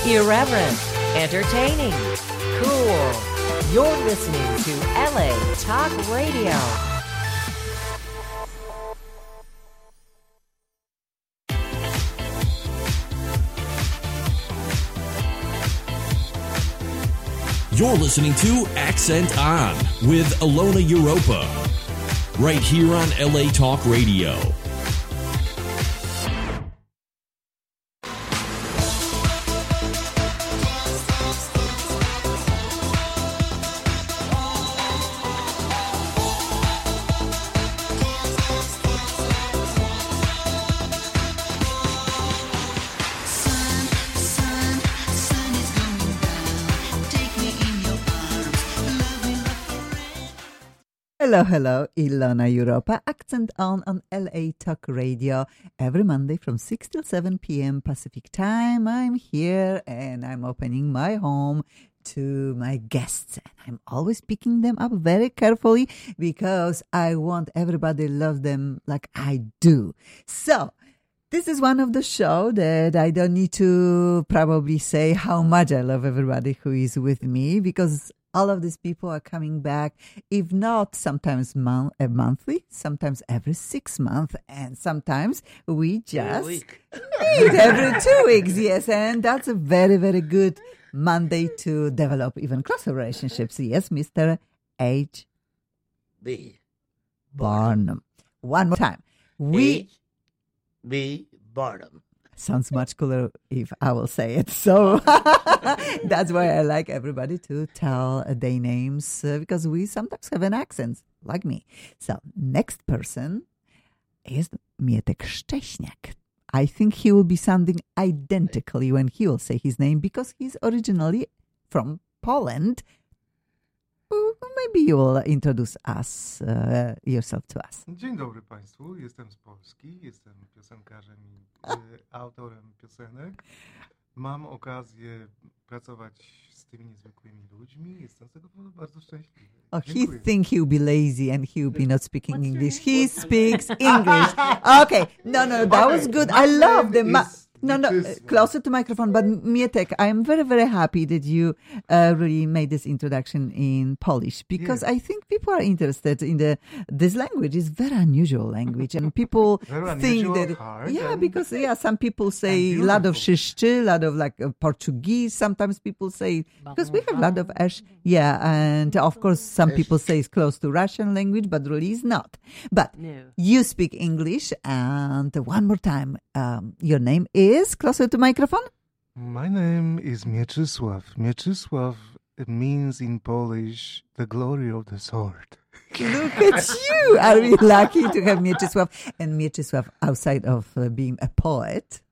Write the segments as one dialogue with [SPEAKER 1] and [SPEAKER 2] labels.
[SPEAKER 1] Irreverent, entertaining, cool. You're listening to LA Talk Radio.
[SPEAKER 2] You're listening to Accent On with Ilona Europa, right here on LA Talk Radio.
[SPEAKER 3] Hello, Ilona Europa, Accent On LA Talk Radio. Every Monday from 6 till 7 p.m. Pacific Time, I'm here and I'm opening my home to my guests. And I'm always picking them up very carefully because I want everybody to love them like I do. So, this is one of the show that I don't need to probably say how much I love everybody who is with me because all of these people are coming back, if not sometimes monthly, sometimes every 6 months, and sometimes we just meet every 2 weeks. Yes, and that's a very, very good Monday to develop even closer relationships. Yes, Mr. H.
[SPEAKER 4] B.
[SPEAKER 3] Barnum. One more time.
[SPEAKER 4] H. B. Barnum.
[SPEAKER 3] Sounds much cooler if I will say it. So that's why I like everybody to tell their names because we sometimes have an accent, like me. So next person is Mietek Szcześniak. I think he will be sounding identically when he will say his name because he's originally from Poland. Maybe you will introduce yourself to us.
[SPEAKER 5] Dzień dobry Państwu, jestem z Polski, jestem piosenkarzem i autorem piosenek. Mam okazję pracować z tymi niezwykłymi ludźmi, jestem z tego powodu bardzo szczęśliwy.
[SPEAKER 3] Oh, he think he'll be lazy and he'll be not speaking English. He speaks English. Okay, no, that was good. I love the... closer to microphone. But Mietek, I'm very, very happy that you really made this introduction in Polish because I think people are interested in this language. It's very unusual language, and people think that because some people say a lot of szyszczy, a lot of like Portuguese. Sometimes people say because we have a lot of and of course some people say it's close to Russian language, but really it's not. But you speak English, and one more time, your name is closer to microphone?
[SPEAKER 5] My name is Mieczysław. Mieczysław means in Polish the glory of the sword.
[SPEAKER 3] Look at you! Are we lucky to have Mieczysław? And Mieczysław, outside of being a poet,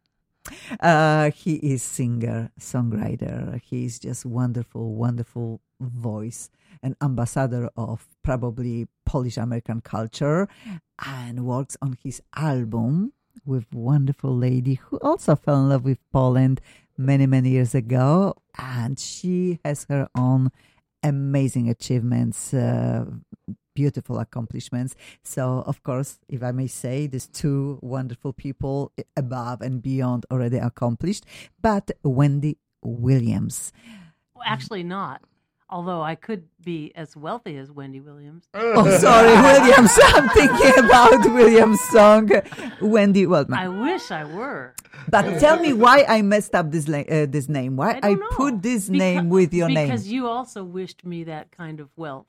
[SPEAKER 3] he is singer, songwriter. He's just wonderful, wonderful voice, an ambassador of probably Polish-American culture, and works on his album with wonderful lady who also fell in love with Poland many, many years ago. And she has her own amazing achievements, beautiful accomplishments. So, of course, if I may say, these two wonderful people above and beyond already accomplished. But Wendy Williams.
[SPEAKER 6] Well, actually not. Although I could be as wealthy as Wendy Williams.
[SPEAKER 3] Oh, sorry, Williams. I'm thinking about Williams' song. Wendy,
[SPEAKER 6] I wish I were.
[SPEAKER 3] But tell me why I messed up this name. Why I put this name with your name.
[SPEAKER 6] Because you also wished me that kind of wealth.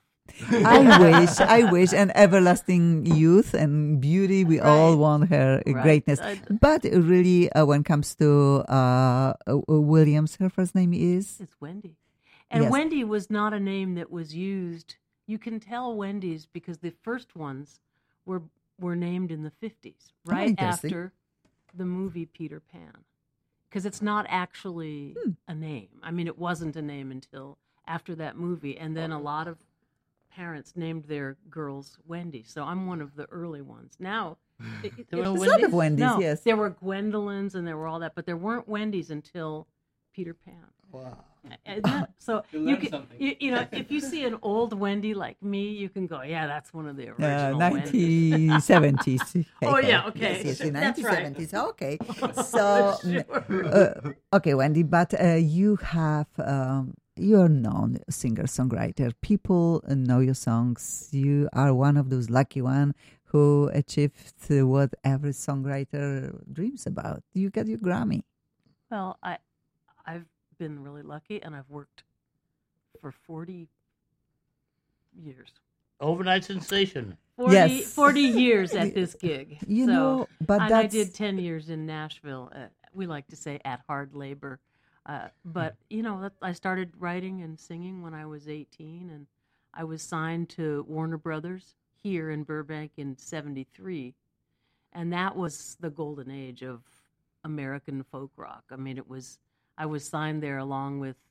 [SPEAKER 3] I wish, and everlasting youth and beauty. We all want her greatness. But really, when it comes to Williams, her first name is?
[SPEAKER 6] It's Wendy. And Wendy was not a name that was used. You can tell Wendy's because the first ones were named in the 50s, right after the movie Peter Pan. Because it's not actually a name. I mean, it wasn't a name until after that movie. And then a lot of parents named their girls Wendy. So I'm one of the early ones. Now,
[SPEAKER 3] there were a lot of Wendy's,
[SPEAKER 6] no,
[SPEAKER 3] yes.
[SPEAKER 6] There were Gwendolyn's and there were all that, but there weren't Wendy's until Peter Pan.
[SPEAKER 4] Wow.
[SPEAKER 6] So you can, you know, if you see an old Wendy like me, you can go, yeah, that's one of the original Wendys.
[SPEAKER 3] 1970s.
[SPEAKER 6] Oh, yeah, okay.
[SPEAKER 3] Yes, in
[SPEAKER 6] That's
[SPEAKER 3] 1970s.
[SPEAKER 6] right.
[SPEAKER 3] Okay. So, okay, Wendy, but you have, you're known singer-songwriter. People know your songs. You are one of those lucky one who achieved what every songwriter dreams about. You got your Grammy.
[SPEAKER 6] Well, I've been really lucky, and I've worked for 40 years.
[SPEAKER 4] Overnight sensation.
[SPEAKER 6] 40 years at this gig.
[SPEAKER 3] You know, but
[SPEAKER 6] and I did 10 years in Nashville. We like to say at hard labor. But, you know, I started writing and singing when I was 18, and I was signed to Warner Brothers here in Burbank in 73. And that was the golden age of American folk rock. I mean, I was signed there along with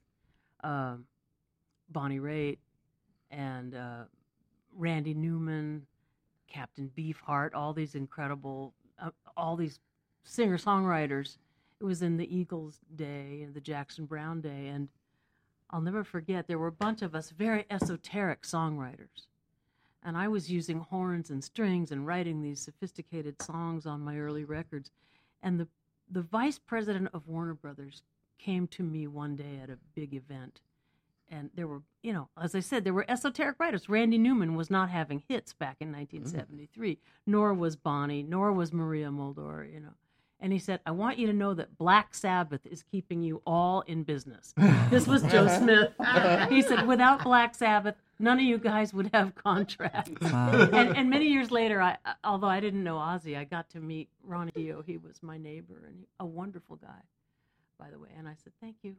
[SPEAKER 6] Bonnie Raitt and Randy Newman, Captain Beefheart, all these incredible, all these singer-songwriters. It was in the Eagles day and the Jackson Browne day, and I'll never forget, there were a bunch of us very esoteric songwriters, and I was using horns and strings and writing these sophisticated songs on my early records, and the vice president of Warner Brothers came to me one day at a big event, and there were, you know, as I said, there were esoteric writers. Randy Newman was not having hits back in 1973, nor was Bonnie, nor was Maria Muldaur, you know. And he said, I want you to know that Black Sabbath is keeping you all in business. This was Joe Smith. He said, without Black Sabbath, none of you guys would have contracts.
[SPEAKER 3] Wow.
[SPEAKER 6] And many years later, although I didn't know Ozzy, I got to meet Ronnie Dio. He was my neighbor and a wonderful guy, by the way. And I said, thank you.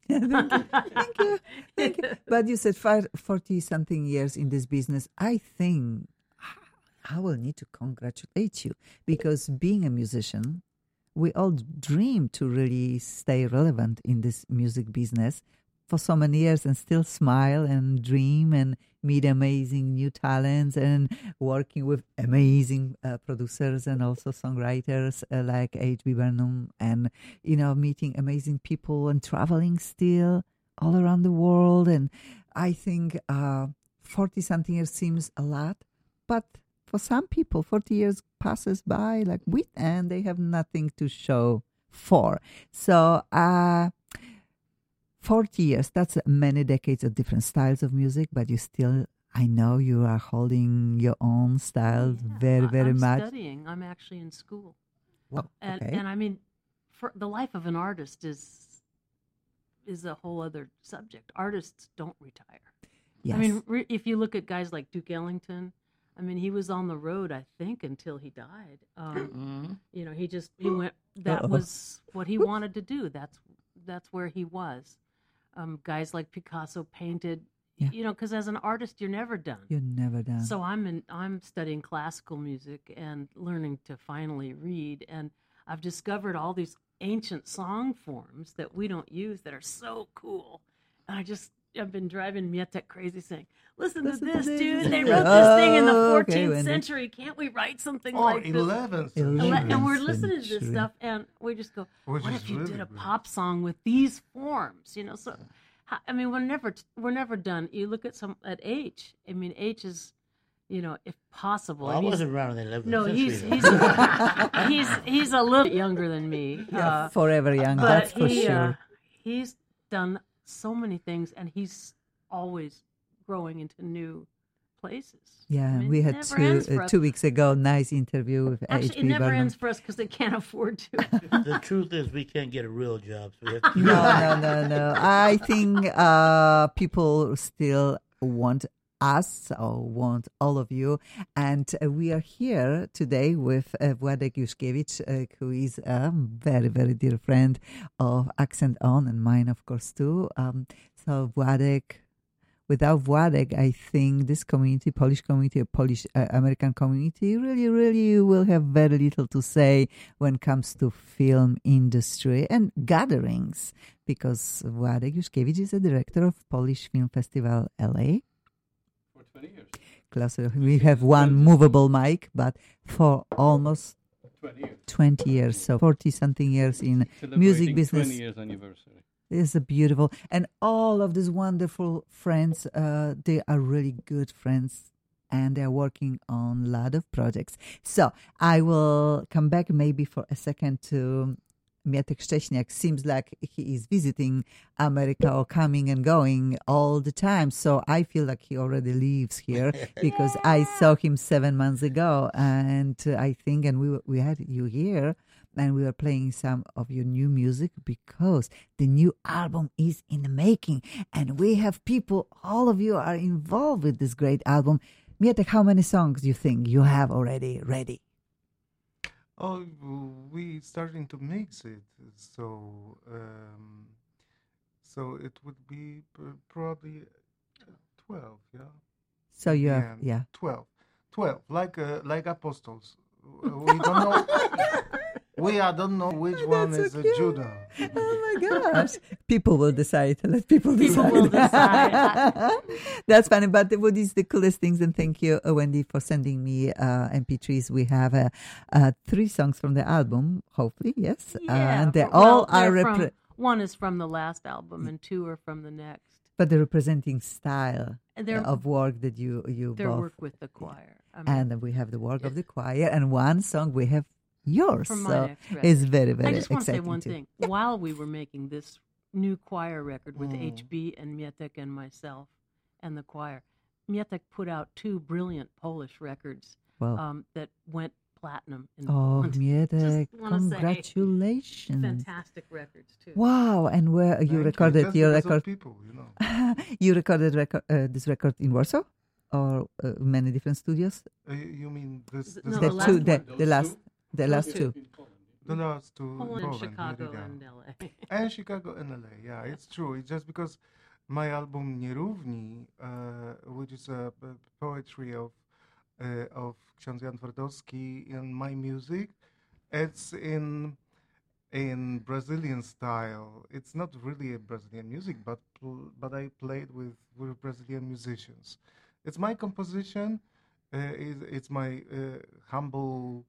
[SPEAKER 3] Thank you. But you said 40-something years in this business. I think I will need to congratulate you, because being a musician, we all dream to really stay relevant in this music business for so many years and still smile and dream and meet amazing new talents and working with amazing producers and also songwriters like H.B. Burnham, and, you know, meeting amazing people and traveling still all around the world. And I think 40-something years seems a lot, but for some people, 40 years passes by like wheat, and they have nothing to show for. So 40 years, that's many decades of different styles of music, but you still, I know you are holding your own style very much.
[SPEAKER 6] I'm studying. I'm actually in school.
[SPEAKER 3] Well,
[SPEAKER 6] and I mean, for the life of an artist is a whole other subject. Artists don't retire.
[SPEAKER 3] Yes.
[SPEAKER 6] I mean, if you look at guys like Duke Ellington, I mean, he was on the road, I think, until he died. You know, he went. That was what he wanted to do. That's where he was. Guys like Picasso painted.
[SPEAKER 3] Yeah.
[SPEAKER 6] You know, because as an artist, you're never done.
[SPEAKER 3] You're never done.
[SPEAKER 6] So I'm studying classical music and learning to finally read, and I've discovered all these ancient song forms that we don't use that are so cool. And I've been driving Mietek crazy, saying, Listen to this, dude. They wrote this thing in the 14th century. Can't we write something like this?
[SPEAKER 5] 11th
[SPEAKER 3] century.
[SPEAKER 6] And we're listening to this stuff, and we just go, what if you did a pop song with these forms? You know, so, I mean, we're never done. You look at H. I mean, H is, you know, if possible.
[SPEAKER 4] Well, I wasn't around in the 11th
[SPEAKER 6] century. No, he's a little younger than me.
[SPEAKER 3] Yeah, forever young, that's for sure.
[SPEAKER 6] He's done so many things, and he's always growing into new places.
[SPEAKER 3] Yeah,
[SPEAKER 6] I mean,
[SPEAKER 3] we had 2 weeks ago nice interview with
[SPEAKER 6] Actually, it never ends for us because they can't afford to.
[SPEAKER 4] The truth is, we can't get a real job. So we have to
[SPEAKER 3] No. I think people still want us, or want all of you. And we are here today with Władek Juszkiewicz, who is a very, very dear friend of Accent On, and mine, of course, too. So Władek, without Władek, I think this community, Polish community, Polish American community, really will have very little to say when it comes to film industry and gatherings, because Władek Juszkiewicz is the director of Polish Film Festival LA.
[SPEAKER 7] For 20 years.
[SPEAKER 3] Closer, we have one movable mic, but for almost
[SPEAKER 7] 20 years.
[SPEAKER 3] 20 years, so 40-something years in music business.
[SPEAKER 7] 20 years anniversary.
[SPEAKER 3] It's a beautiful, and all of these wonderful friends, they are really good friends, and they're working on a lot of projects. So I will come back maybe for a second to Mietek Szcześniak. Seems like he is visiting America or coming and going all the time. So I feel like he already lives here because I saw him 7 months ago, and I think, and we had you here. And we were playing some of your new music because the new album is in the making. And we have people, all of you are involved with this great album. Mietek, how many songs do you think you have already ready?
[SPEAKER 5] Oh, we starting to mix it. So it would be probably 12, yeah?
[SPEAKER 3] So you have,
[SPEAKER 5] 12, like apostles. We don't know... We don't know which one is
[SPEAKER 3] so
[SPEAKER 5] a
[SPEAKER 3] cute.
[SPEAKER 5] Judah.
[SPEAKER 3] Oh my gosh. People will decide. Let people decide.
[SPEAKER 6] People will decide.
[SPEAKER 3] That's funny. But what is the coolest things? And thank you, Wendy, for sending me MP3s. We have 3 songs from the album, hopefully, yes.
[SPEAKER 6] Yeah,
[SPEAKER 3] And they
[SPEAKER 6] well,
[SPEAKER 3] all are...
[SPEAKER 6] from, one is from the last album and 2 are from the next.
[SPEAKER 3] But they're representing style
[SPEAKER 6] They're-
[SPEAKER 3] of work that you
[SPEAKER 6] Their
[SPEAKER 3] both...
[SPEAKER 6] work with the choir. I mean,
[SPEAKER 3] And then we have the work of the choir. And one song we have yours.
[SPEAKER 6] from my
[SPEAKER 3] So
[SPEAKER 6] next record.
[SPEAKER 3] it's very, very
[SPEAKER 6] I just want to say
[SPEAKER 3] exciting
[SPEAKER 6] one
[SPEAKER 3] too.
[SPEAKER 6] thing. While we were making this new choir record with HB and Mietek and myself and the choir, Mietek put out 2 brilliant Polish records
[SPEAKER 3] Wow.
[SPEAKER 6] that went platinum in
[SPEAKER 3] Oh,
[SPEAKER 6] Poland.
[SPEAKER 3] Mietek,
[SPEAKER 6] Just wanna say,
[SPEAKER 3] congratulations.
[SPEAKER 6] fantastic records too.
[SPEAKER 3] Wow, and where you
[SPEAKER 5] Thank
[SPEAKER 3] recorded
[SPEAKER 5] Just
[SPEAKER 3] your
[SPEAKER 5] because of
[SPEAKER 3] record?
[SPEAKER 5] people, you know.
[SPEAKER 3] You recorded this record in Warsaw or many different studios?
[SPEAKER 5] You mean this?
[SPEAKER 6] No,
[SPEAKER 3] The
[SPEAKER 6] the last
[SPEAKER 3] two,
[SPEAKER 6] one.
[SPEAKER 3] the last two.
[SPEAKER 5] The last two.
[SPEAKER 6] Poland and Chicago
[SPEAKER 5] yeah.
[SPEAKER 6] and LA.
[SPEAKER 5] And Chicago and LA, yeah, it's true. It's just because my album Nierówni, which is a poetry of Ksiądz Jan Twardowski and my music, it's in Brazilian style. It's not really a Brazilian music, but I played with Brazilian musicians. It's my composition. It's my humble.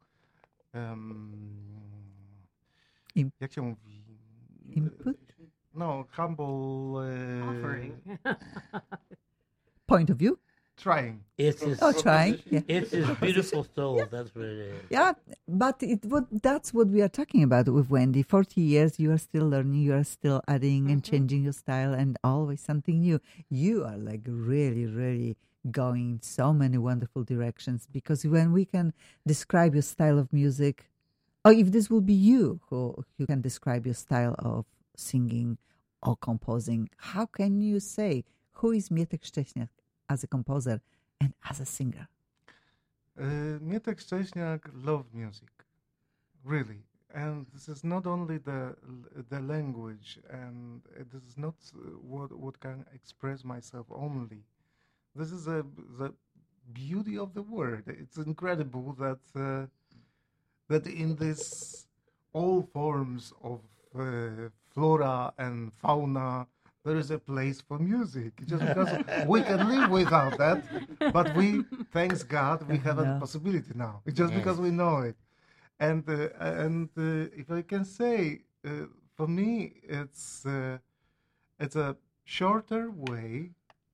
[SPEAKER 5] Jak się mówi?
[SPEAKER 3] Input?
[SPEAKER 5] No, humble.
[SPEAKER 6] Offering.
[SPEAKER 3] Point of view?
[SPEAKER 5] Trying.
[SPEAKER 4] It's his,
[SPEAKER 3] Trying. Yeah.
[SPEAKER 4] it's his beautiful soul. That's what it is.
[SPEAKER 3] Yeah, but that's what we are talking about with Wendy. 40 years, you are still learning, you are still adding and changing your style and always something new. You are like really, really going so many wonderful directions because when we can describe your style of music, or if this will be you who can describe your style of singing or composing, how can you say who is Mietek Szcześniak as a composer and as a singer?
[SPEAKER 5] Mietek Szcześniak loved music, really. And this is not only the language, and this is not what can express myself only. This is the beauty of the word. It's incredible that in this all forms of flora and fauna, there is a place for music. Just because we can live without that, but we, thanks God, we have a possibility now. It's just because we know it. And if I can say, for me, it's a shorter way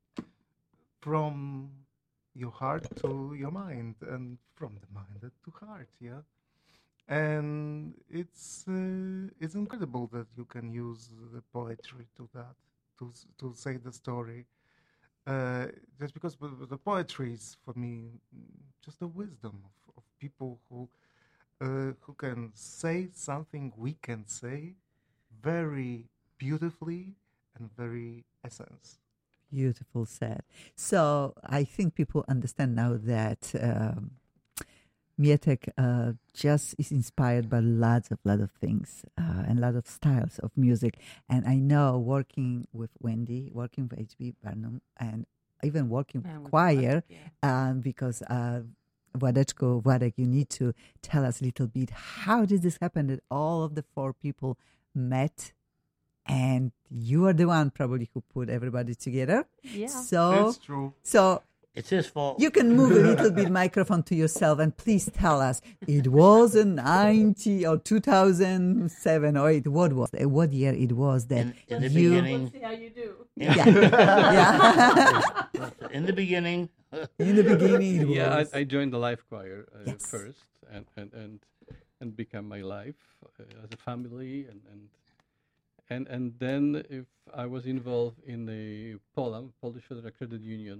[SPEAKER 5] from your heart to your mind, and from the mind to heart, yeah. And it's incredible that you can use the poetry to that, to say the story. Just because the poetry is for me just the wisdom of people who can say something we can say very beautifully and very essence.
[SPEAKER 3] Beautiful said. So I think people understand now that Mietek just is inspired by lots of things and a lot of styles of music. And I know working with Wendy, working with HB Barnum, and even working with choir, because Władek, you need to tell us a little bit, how did this happen that all of the 4 people met and you are the one probably who put everybody together?
[SPEAKER 6] Yeah.
[SPEAKER 3] So
[SPEAKER 5] That's true.
[SPEAKER 3] So
[SPEAKER 4] It's his fault.
[SPEAKER 3] You can move a little bit microphone to yourself and please tell us, it was a 90 or 2007 or 8, what year it was that
[SPEAKER 4] in the
[SPEAKER 3] you...
[SPEAKER 4] beginning.
[SPEAKER 6] Let's see how you do.
[SPEAKER 3] Yeah.
[SPEAKER 4] In the beginning.
[SPEAKER 3] In the beginning it
[SPEAKER 7] Yeah,
[SPEAKER 3] was.
[SPEAKER 7] I joined the Life Choir
[SPEAKER 3] Yes.
[SPEAKER 7] first and become my life as a family and then if I was involved in the POLAM, Polish Federal Credit Union.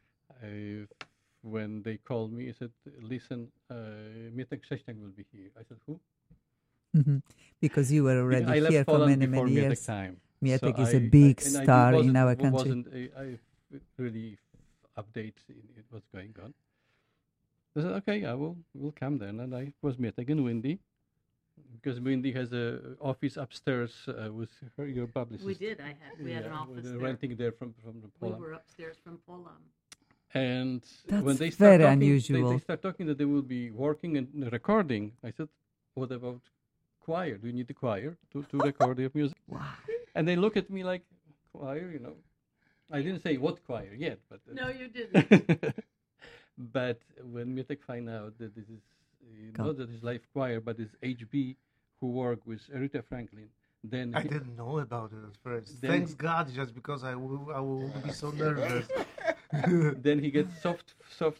[SPEAKER 7] When they called me, he said, "Listen, Mietek Krześniak will be here." I said, "Who?"
[SPEAKER 3] Mhm. Because you were already
[SPEAKER 7] I left
[SPEAKER 3] here for
[SPEAKER 7] Poland
[SPEAKER 3] many,
[SPEAKER 7] before
[SPEAKER 3] many
[SPEAKER 7] Mietek
[SPEAKER 3] years.
[SPEAKER 7] time.
[SPEAKER 3] Mietek
[SPEAKER 7] So
[SPEAKER 3] is a big
[SPEAKER 7] and I
[SPEAKER 3] star in
[SPEAKER 7] wasn't-
[SPEAKER 3] our country.
[SPEAKER 7] I really update in what's going on. I said, "Okay, we'll come then." And I was Mietek and Wendy, because Wendy has a office upstairs with your publicist.
[SPEAKER 6] We did. We had an office there.
[SPEAKER 7] Renting there from the
[SPEAKER 6] We
[SPEAKER 7] Poland.
[SPEAKER 6] were upstairs from Poland.
[SPEAKER 7] And
[SPEAKER 3] That's
[SPEAKER 7] when they start
[SPEAKER 3] very
[SPEAKER 7] talking,
[SPEAKER 3] unusual.
[SPEAKER 7] They start talking that they will be working and recording. I said, "What about choir? Do you need the choir to record your music?"
[SPEAKER 3] Wow.
[SPEAKER 7] And they look at me like, "Choir, you know." I didn't say what choir yet, but
[SPEAKER 6] No, you didn't.
[SPEAKER 7] but when Mietek find out that this is
[SPEAKER 3] God.
[SPEAKER 7] not that it's Life Choir, but it's HB who work with Aretha Franklin, then
[SPEAKER 5] I didn't know about it at first.
[SPEAKER 7] Then-
[SPEAKER 5] Thanks God, just because I will be so nervous.
[SPEAKER 7] then he gets soft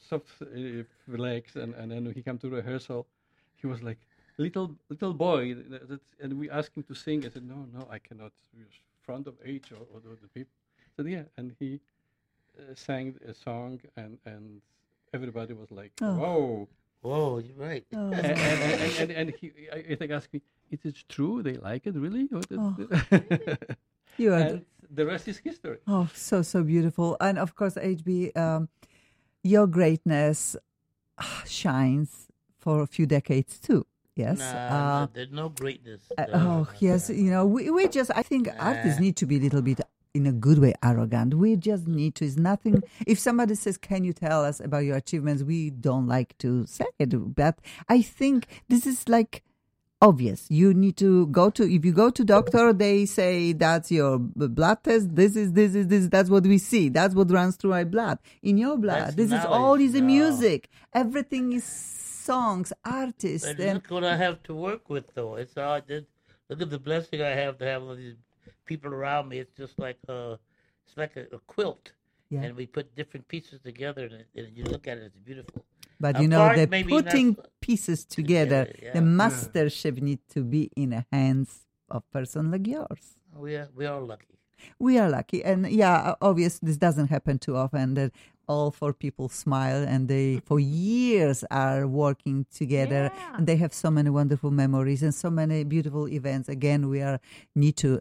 [SPEAKER 7] legs, and then he come to rehearsal. He was like little boy, and we asked him to sing. I said, no, I cannot. We're front of age or the people. I said, yeah, and he sang a song, and everybody was like,
[SPEAKER 3] Oh.
[SPEAKER 7] whoa.
[SPEAKER 4] Whoa, you're right.
[SPEAKER 3] Oh.
[SPEAKER 7] And I think asked me, is it true? They like it really?
[SPEAKER 3] Oh. You are
[SPEAKER 7] And the rest is history.
[SPEAKER 3] Oh, so beautiful. And of course, HB, your greatness shines for a few decades too. Yes.
[SPEAKER 4] Nah, there's no greatness.
[SPEAKER 3] Yes. You know, we just, I think artists need to be a little bit, in a good way, arrogant. We just need to. It's nothing. If somebody says, "Can you tell us about your achievements?" we don't like to say it. But I think this is like obvious. You need to go to, if you go to doctor, they say that's your blood test. This is. That's what we see. That's what runs through my blood. In your blood,
[SPEAKER 4] That's
[SPEAKER 3] this is
[SPEAKER 4] knowledge.
[SPEAKER 3] all is the
[SPEAKER 4] No.
[SPEAKER 3] music. Everything is songs, artists.
[SPEAKER 4] But
[SPEAKER 3] And
[SPEAKER 4] look what I have to work with, though. It's all just, look at the blessing I have to have all these people around me. It's just like a quilt,
[SPEAKER 3] Yeah.
[SPEAKER 4] and we put different pieces together, and you look at it, it's beautiful.
[SPEAKER 3] But
[SPEAKER 4] A
[SPEAKER 3] you know,
[SPEAKER 4] part
[SPEAKER 3] the
[SPEAKER 4] maybe
[SPEAKER 3] putting
[SPEAKER 4] not-
[SPEAKER 3] pieces together,
[SPEAKER 4] yeah.
[SPEAKER 3] the mastership need to be in the hands of person like yours.
[SPEAKER 4] We are lucky.
[SPEAKER 3] We are lucky. And yeah, obviously this doesn't happen too often, that all four people smile and they for years are working together
[SPEAKER 6] Yeah.
[SPEAKER 3] and they have so many wonderful memories and so many beautiful events. Again, we need to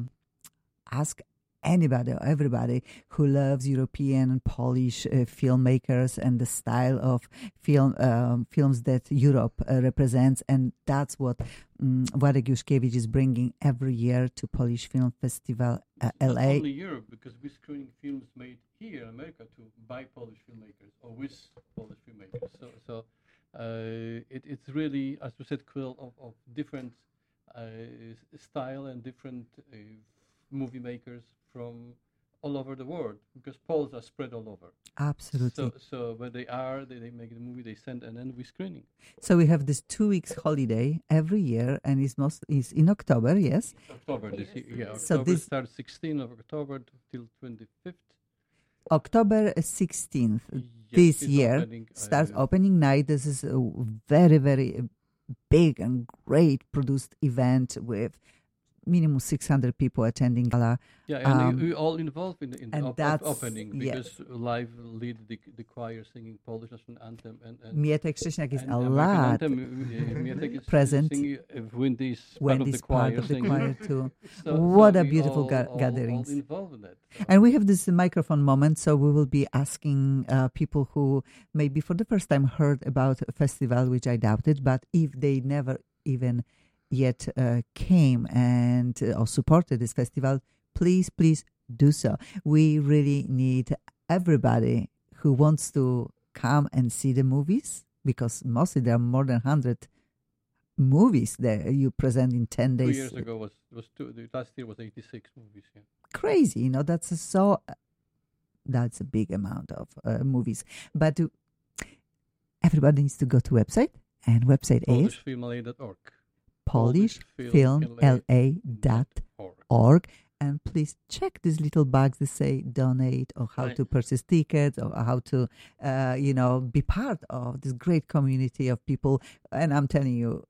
[SPEAKER 3] ask anybody or everybody who loves European and Polish filmmakers and the style of films that Europe represents, and that's what Władek Juszkiewicz is bringing every year to Polish Film Festival
[SPEAKER 7] Not
[SPEAKER 3] LA.
[SPEAKER 7] only Europe, because we're screening films made here in America by Polish filmmakers or with Polish filmmakers. So it's really, as we said, quill of different style and different movie makers from all over the world, because Poles are spread all over.
[SPEAKER 3] Absolutely.
[SPEAKER 7] So where they are, they make the movie, they send, and then we're screening.
[SPEAKER 3] So we have this 2 weeks holiday every year, and it's in October. Yes.
[SPEAKER 7] October this year, yeah.
[SPEAKER 3] So
[SPEAKER 7] October
[SPEAKER 3] this-
[SPEAKER 7] starts 16th of October till 25th.
[SPEAKER 3] October 16th
[SPEAKER 7] Yes,
[SPEAKER 3] this
[SPEAKER 7] it's
[SPEAKER 3] year
[SPEAKER 7] opening,
[SPEAKER 3] starts opening night. This is a very, very big and great produced event with minimum 600 people attending gala.
[SPEAKER 7] Yeah, and we all involved in
[SPEAKER 3] and
[SPEAKER 7] the
[SPEAKER 3] that's-
[SPEAKER 7] opening,
[SPEAKER 3] yes.
[SPEAKER 7] because live lead the choir singing Polish national anthem and
[SPEAKER 3] Mietek Krześniak is
[SPEAKER 7] and
[SPEAKER 3] a
[SPEAKER 7] American
[SPEAKER 3] lot.
[SPEAKER 7] anthem, Mietek is
[SPEAKER 3] present.
[SPEAKER 7] Singing, Wendy is part of
[SPEAKER 3] Wendy's
[SPEAKER 7] the choir
[SPEAKER 3] part of the
[SPEAKER 7] singing.
[SPEAKER 3] choir too.
[SPEAKER 7] So
[SPEAKER 3] What a
[SPEAKER 7] we
[SPEAKER 3] beautiful
[SPEAKER 7] all
[SPEAKER 3] gatherings.
[SPEAKER 7] involved in that. So.
[SPEAKER 3] And we have this microphone moment, so we will be asking people who maybe for the first time heard about a festival, which I doubted, but if they never even yet came and or supported this festival, please do so. We really need everybody who wants to come and see the movies, because mostly there are more than 100 movies that you present in 10
[SPEAKER 7] 2
[SPEAKER 3] days.
[SPEAKER 7] years ago was two. Last year was 86 movies. Yeah.
[SPEAKER 3] Crazy, that's so That's a big amount of movies. But everybody needs to go to website, and website is polishfilmla.org. And please check these little bugs that say donate or how to purchase tickets or how to, be part of this great community of people. And I'm telling you,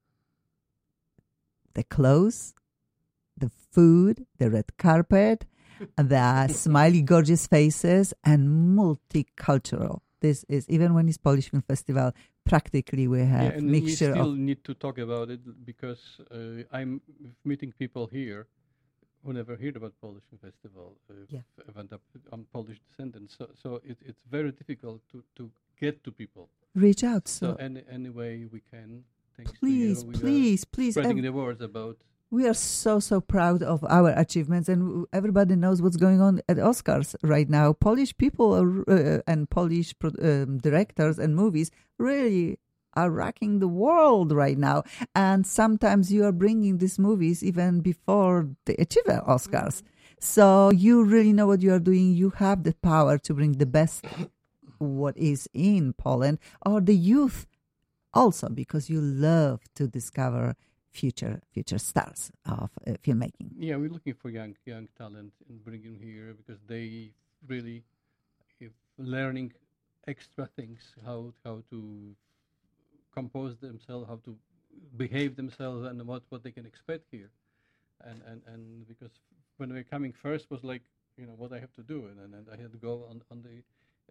[SPEAKER 3] the clothes, the food, the red carpet, the smiley, gorgeous faces, and multicultural. This is, even when it's Polish Film Festival, practically we have
[SPEAKER 7] and
[SPEAKER 3] mixture
[SPEAKER 7] we still
[SPEAKER 3] of...
[SPEAKER 7] need to talk about it because I'm meeting people here who never heard about Polish Film Festival, event on Polish descendants. So it's very difficult to get to people.
[SPEAKER 3] Reach out.
[SPEAKER 7] So any way we can, thanks
[SPEAKER 3] please,
[SPEAKER 7] to you,
[SPEAKER 3] please,
[SPEAKER 7] spreading the words about.
[SPEAKER 3] We are so proud of our achievements, and everybody knows what's going on at Oscars right now. Polish people and Polish directors and movies really are rocking the world right now. And sometimes you are bringing these movies even before they achieve Oscars. So you really know what you are doing. You have the power to bring the best what is in Poland, or the youth also, because you love to discover future stars of filmmaking.
[SPEAKER 7] Yeah, we're looking for young talent and bringing them here because they really learning extra things, how to compose themselves, how to behave themselves, and what they can expect here. And because when we're coming first was like, what I have to do, and I had to go on the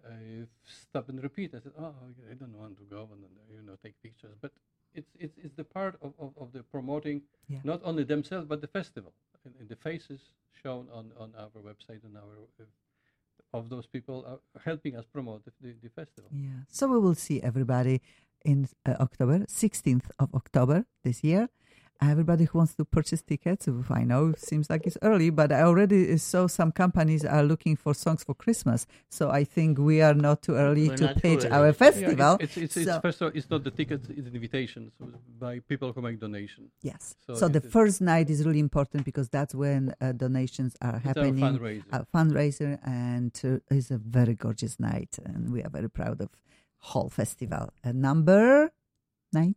[SPEAKER 7] stop and repeat. I said, I don't want to go and take pictures, but it's the part of the promoting not only themselves but the festival and the faces shown on our website and our of those people are helping us promote the festival.
[SPEAKER 3] Yeah, so we will see everybody in October, 16th of October this year. Everybody who wants to purchase tickets, I know it seems like it's early, but I already saw some companies are looking for songs for Christmas. So I think we are not too early to pitch our festival.
[SPEAKER 7] It's first of all, it's not the tickets, it's invitations by people who make donations.
[SPEAKER 3] Yes. So the first night is really important because that's when donations are happening.
[SPEAKER 7] Our
[SPEAKER 3] fundraiser, and it's a very gorgeous night, and we are very proud of whole festival. Number 9.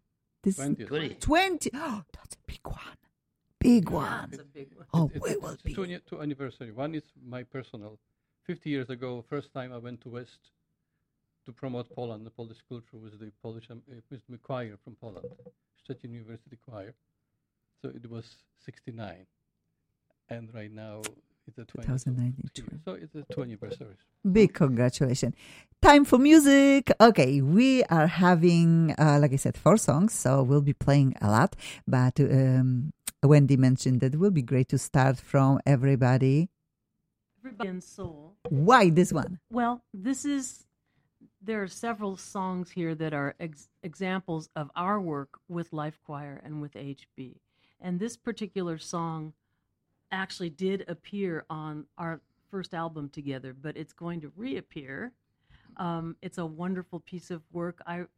[SPEAKER 3] 20. Oh, that's a big one. Big one.
[SPEAKER 6] That's a big one.
[SPEAKER 3] Oh,
[SPEAKER 7] it's two anniversary. One is my personal. 50 years ago, first time I went to West to promote Poland, the Polish culture, with the Polish with the choir from Poland, Szczecin University Choir. So it was 69. And right now it's a
[SPEAKER 3] 2019.
[SPEAKER 7] So it's a 2 anniversary.
[SPEAKER 3] Big congratulations. Time for music. Okay, we are having, like I said, 4 songs, so we'll be playing a lot. But Wendy mentioned that it will be great to start from Everybody
[SPEAKER 6] in Soul.
[SPEAKER 3] Why this one?
[SPEAKER 6] Well, there are several songs here that are examples of our work with Life Choir and with HB. And this particular song actually did appear on our first album together, but it's going to reappear. It's a wonderful piece of work.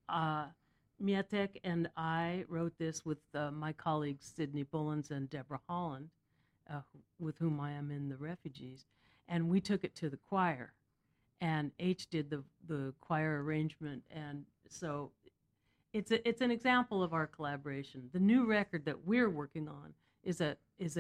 [SPEAKER 6] Mietek and I wrote this with my colleagues Sydney Bullens and Deborah Holland, with whom I am in the Refugees, and we took it to the choir, and H did the choir arrangement, and so it's an example of our collaboration. The new record that we're working on is an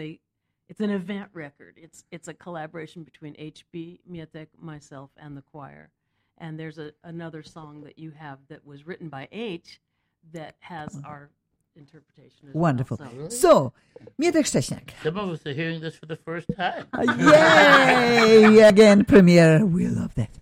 [SPEAKER 6] event record. It's a collaboration between HB, Mietek, myself, and the choir. And there's another song that you have that was written by H that has our interpretation as
[SPEAKER 3] wonderful.
[SPEAKER 6] Well.
[SPEAKER 3] So, Mietek Szcześniak.
[SPEAKER 4] Some of us are hearing this for the first time.
[SPEAKER 3] Yay! Again, premiere. We love that.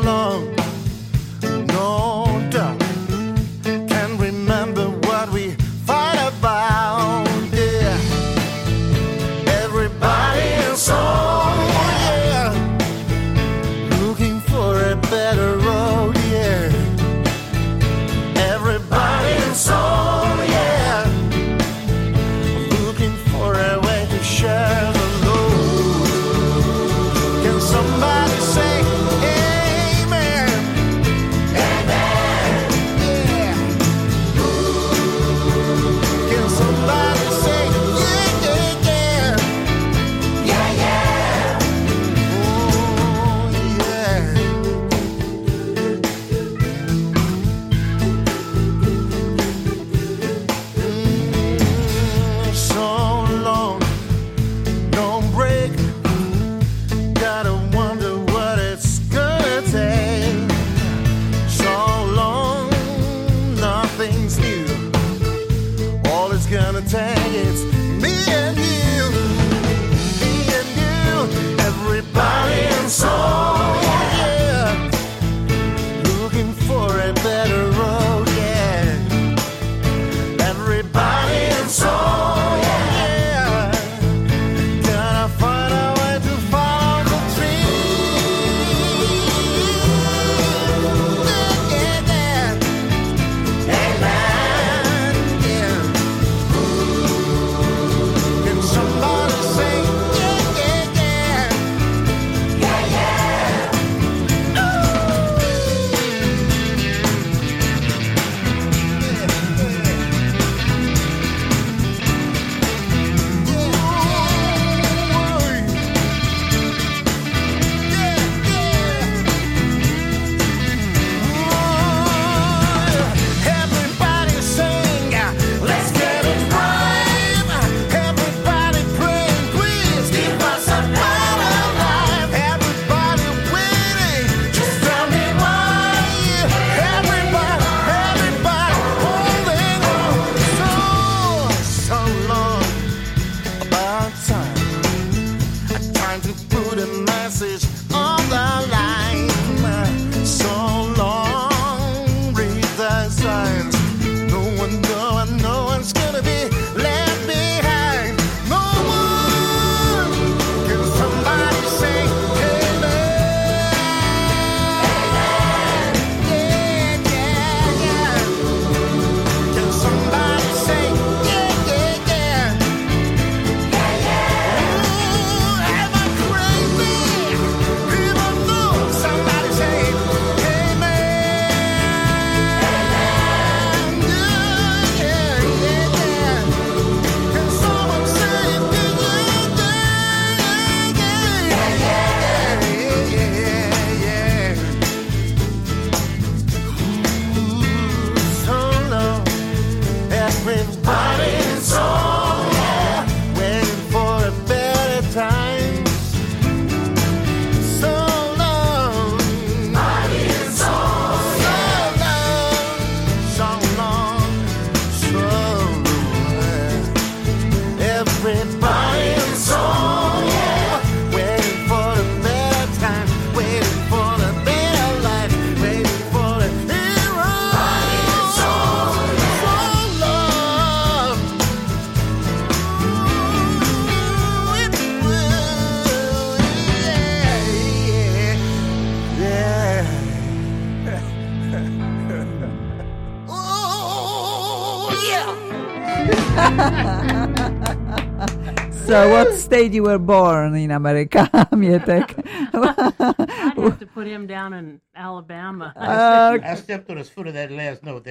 [SPEAKER 8] No doubt, can remember what we
[SPEAKER 3] So what state you were born in America, Mietek?
[SPEAKER 6] I'd have to put him down in Alabama.
[SPEAKER 4] I stepped on his foot of that last note.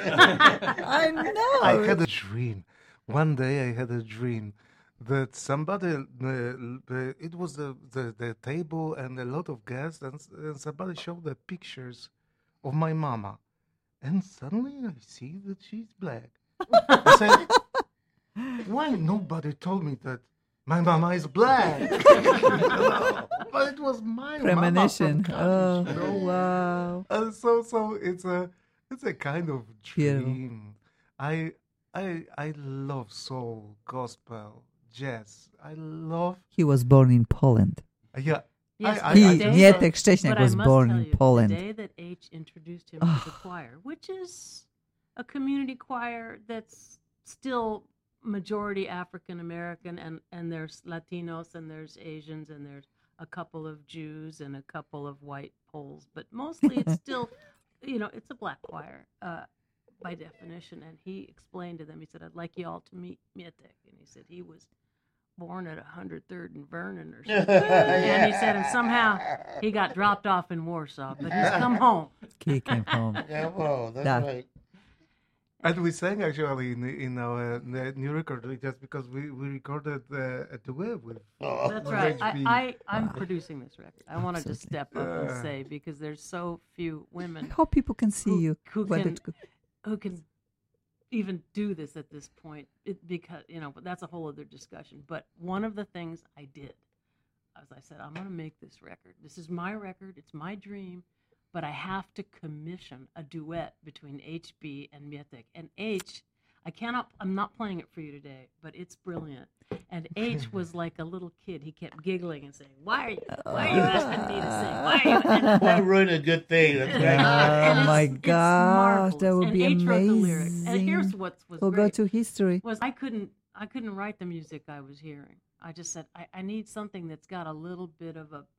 [SPEAKER 3] I know.
[SPEAKER 5] I had a dream. One day I had a dream that somebody, it was the table and a lot of guests, and somebody showed the pictures of my mama. And suddenly I see that she's black. I said, why nobody told me that my mama is black? But it was my
[SPEAKER 3] premonition.
[SPEAKER 5] mama from college,
[SPEAKER 3] Oh wow!
[SPEAKER 5] So it's a kind of dream. I love soul, gospel, jazz. I love.
[SPEAKER 3] He was born in Poland.
[SPEAKER 5] Yeah.
[SPEAKER 6] Yes,
[SPEAKER 3] Mietek Szcześniak was born in Poland.
[SPEAKER 6] The day that H introduced him to the choir, which is a community choir that's still majority African American, and there's Latinos and there's Asians and there's a couple of Jews and a couple of white Poles, but mostly it's still, it's a black choir by definition. And he explained to them, he said, I'd like you all to meet Mietek. And he said he was born at 103rd and Vernon or something. And he said, and somehow he got dropped off in Warsaw, but he's come home.
[SPEAKER 3] He came home.
[SPEAKER 4] Yeah, well, that's right.
[SPEAKER 5] And we sang actually in our new record just because we recorded a duet with.
[SPEAKER 6] That's right. I'm producing this record. I wanted to step up and say, because there's so few women.
[SPEAKER 3] I hope people can see you.
[SPEAKER 6] Who can even do this at this point, because but that's a whole other discussion. But one of the things I did, as I said, I'm going to make this record. This is my record. It's my dream, but I have to commission a duet between HB and Mietek. And H, I'm not playing it for you today, but it's brilliant. And H was like a little kid. He kept giggling and saying, why are you asking me to sing? Why are you?
[SPEAKER 4] Why ruin a good thing?
[SPEAKER 3] Oh my gosh, that would be
[SPEAKER 6] H
[SPEAKER 3] amazing.
[SPEAKER 6] wrote the lyrics. And here's what was
[SPEAKER 3] we'll
[SPEAKER 6] great.
[SPEAKER 3] go to history.
[SPEAKER 6] Was I couldn't write the music I was hearing. I just said, I need something that's got a little bit of a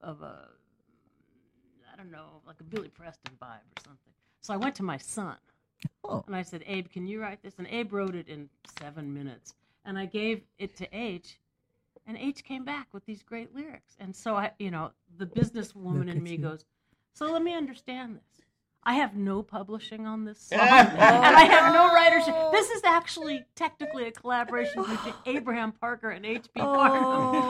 [SPEAKER 6] I don't know, like a Billy Preston vibe or something. So I went to my son.
[SPEAKER 3] Oh.
[SPEAKER 6] And I said, Abe, can you write this? And Abe wrote it in 7 minutes. And I gave it to H, and H came back with these great lyrics. And so the businesswoman in me goes, so let me understand this. I have no publishing on this song, and I have no writership. This is actually technically a collaboration between Abraham Parker and H.B. Parker.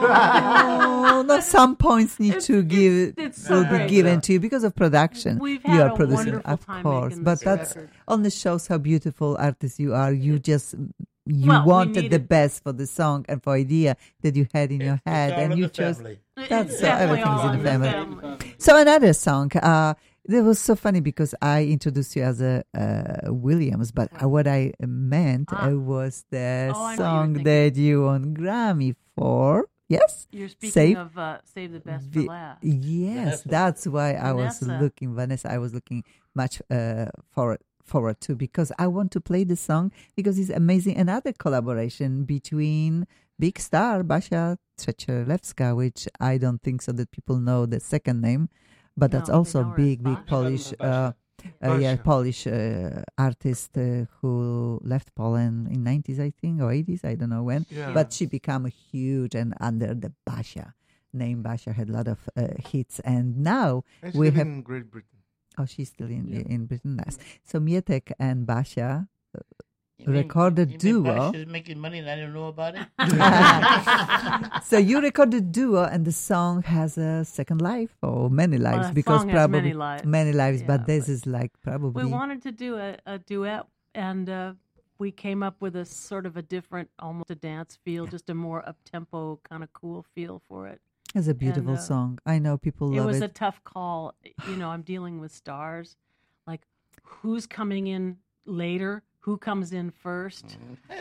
[SPEAKER 3] Oh, no, some points need to be given to you because of production.
[SPEAKER 6] We've
[SPEAKER 3] you
[SPEAKER 6] had
[SPEAKER 3] are
[SPEAKER 6] a
[SPEAKER 3] producing,
[SPEAKER 6] wonderful
[SPEAKER 3] of
[SPEAKER 6] time
[SPEAKER 3] course,
[SPEAKER 6] making
[SPEAKER 3] but
[SPEAKER 6] this
[SPEAKER 3] that's
[SPEAKER 6] record.
[SPEAKER 3] only shows how beautiful artist you are. You just
[SPEAKER 6] We
[SPEAKER 3] wanted the
[SPEAKER 6] needed-
[SPEAKER 3] best for the song and for idea that you had in your head, and you chose. That's
[SPEAKER 6] It's
[SPEAKER 3] so
[SPEAKER 6] definitely
[SPEAKER 3] everything's
[SPEAKER 6] all
[SPEAKER 3] in the family.
[SPEAKER 6] family.
[SPEAKER 3] So another song. That was so funny because I introduced you as a Williams, but what I meant was the
[SPEAKER 6] I know you were
[SPEAKER 3] song
[SPEAKER 6] thinking.
[SPEAKER 3] that you won Grammy for. Yes,
[SPEAKER 6] You're speaking
[SPEAKER 3] Save-
[SPEAKER 6] of Save the Best for Last.
[SPEAKER 3] Yes, that's why I was
[SPEAKER 6] Vanessa.
[SPEAKER 3] looking, Vanessa. I was looking much forward to, because I want to play the song because it's amazing. Another collaboration between big star Basia Trzecierlewska, which I don't think so that people know the second name, but that's
[SPEAKER 6] No, they
[SPEAKER 3] also
[SPEAKER 6] know her as
[SPEAKER 3] big
[SPEAKER 6] Basia.
[SPEAKER 3] Polish.
[SPEAKER 5] Basia.
[SPEAKER 3] Polish artist who left Poland in 90s, I think, or 80s, I don't know when.
[SPEAKER 5] Yeah.
[SPEAKER 3] But she became huge, and under the Basia name, Basia had a lot of hits. And now
[SPEAKER 5] And
[SPEAKER 3] we
[SPEAKER 5] she's
[SPEAKER 3] have.
[SPEAKER 5] in Great Britain.
[SPEAKER 3] Oh, she's still in Britain. Nice. So Mietek and Basia
[SPEAKER 4] You mean-
[SPEAKER 3] recorded
[SPEAKER 4] you mean
[SPEAKER 3] duo.
[SPEAKER 4] Basha's making money and I didn't know about it?
[SPEAKER 3] So you recorded duo, and the song has a second life or many lives,
[SPEAKER 6] the
[SPEAKER 3] because
[SPEAKER 6] song has
[SPEAKER 3] probably
[SPEAKER 6] many lives.
[SPEAKER 3] but
[SPEAKER 6] Yeah,
[SPEAKER 3] this
[SPEAKER 6] but
[SPEAKER 3] is like probably.
[SPEAKER 6] We wanted to do a duet, and we came up with a sort of a different, almost a dance feel, just a more up-tempo, kind of cool feel for it.
[SPEAKER 3] It's a beautiful
[SPEAKER 6] and,
[SPEAKER 3] song. I know people
[SPEAKER 6] It
[SPEAKER 3] love
[SPEAKER 6] was
[SPEAKER 3] it.
[SPEAKER 6] a tough call. I'm dealing with stars. Like, who's coming in later? Who comes in first?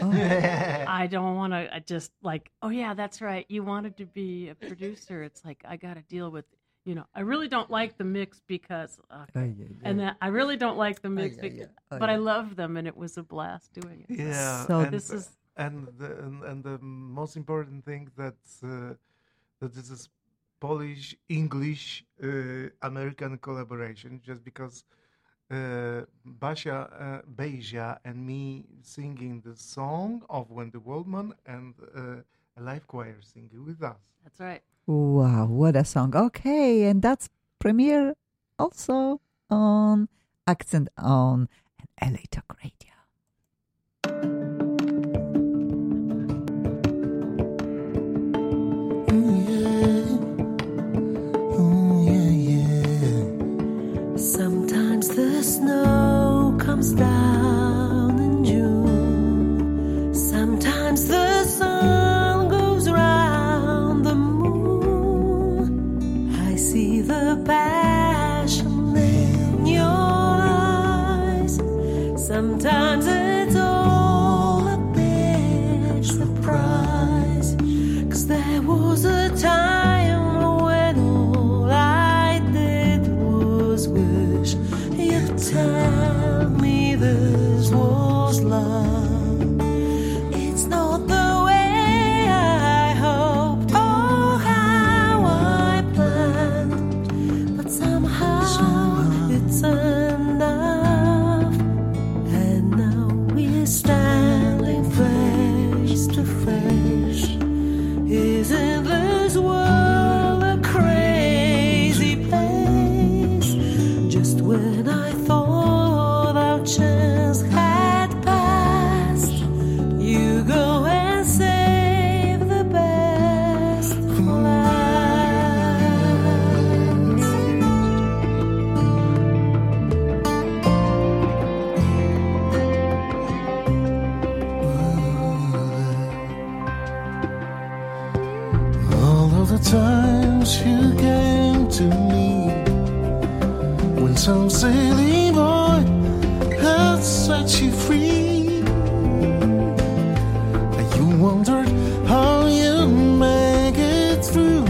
[SPEAKER 6] I don't want to just like, oh, yeah, that's right. You wanted to be a producer. It's like, I got to deal with, I really don't like the mix because, and then I really don't like the mix, but I love them, and it was a blast doing it.
[SPEAKER 5] Yeah.
[SPEAKER 3] So
[SPEAKER 5] and,
[SPEAKER 6] this is-
[SPEAKER 5] and the most important thing that this is Polish English American collaboration, just because Basia, Beja and me singing the song of When the Worldman and a live choir singing with us.
[SPEAKER 6] That's right.
[SPEAKER 3] Wow, what a song. Okay, and that's premiere also on Accent On and LA Talk Radio.
[SPEAKER 8] Sometimes the snow comes down in June. Sometimes the sun goes round the moon. I see the passion in your eyes. Sometimes it's all a big surprise. 'Cause there was a time when all I did was wish you'd tell me this was love. It's not the way I hoped or how I planned, but somehow it's enough. And now we're standing face to face. Isn't this world a crazy place? Just when I thought our chance had passed, you go and save the best for last.
[SPEAKER 9] All of the times you came to me when some silly boy had set you free, and you wondered how you'd make it through.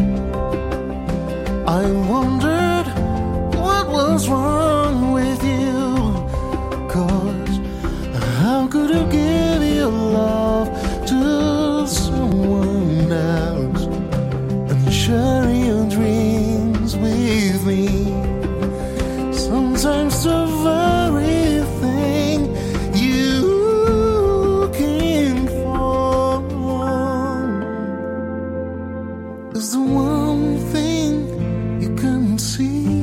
[SPEAKER 9] I wondered what was wrong with you, 'cause how could you give your love to someone else and share your dreams with me? Sometimes the very thing you came for is the one thing you can see.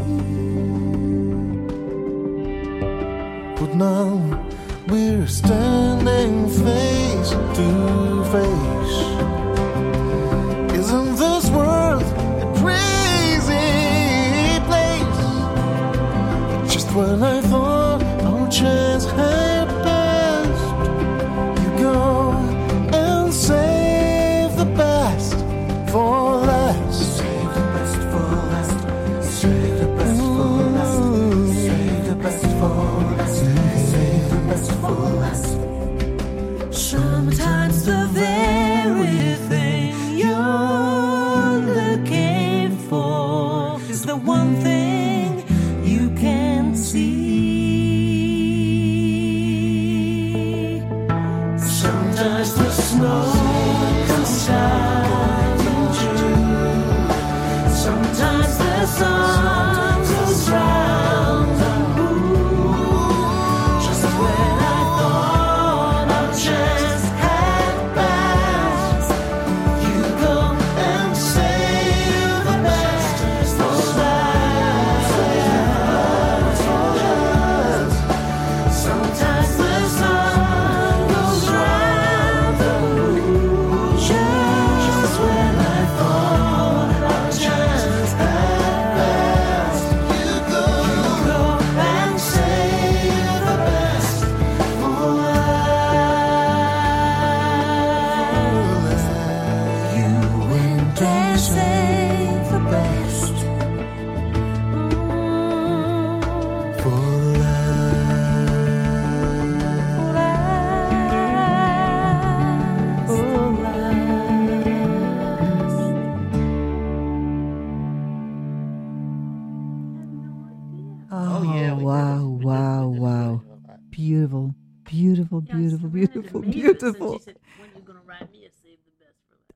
[SPEAKER 9] But now we're standing face to face. Isn't this world a crazy place? Just when I thought our chance had passed, you go and save the best for last. Save the best for last. Save the best for last. Save the best for last. Save the best for last.
[SPEAKER 8] Sometimes the very thing you're looking for is the one thing you can see. Sometimes the snow comes down in June. Sometimes the sun goes round the moon. Just when I thought our chance had passed, you go and save the best for last. Sometimes the sun goes round the moon. Just when I thought our chance had passed, you go and save the best for last. You went and saved the best for
[SPEAKER 3] Oh,
[SPEAKER 4] yeah, we did.
[SPEAKER 3] wow,
[SPEAKER 4] We did.
[SPEAKER 3] wow,
[SPEAKER 4] We did
[SPEAKER 3] wow.
[SPEAKER 4] really well.
[SPEAKER 3] Beautiful, beautiful, beautiful, beautiful, beautiful.
[SPEAKER 6] When are you going to write me a Save the Best for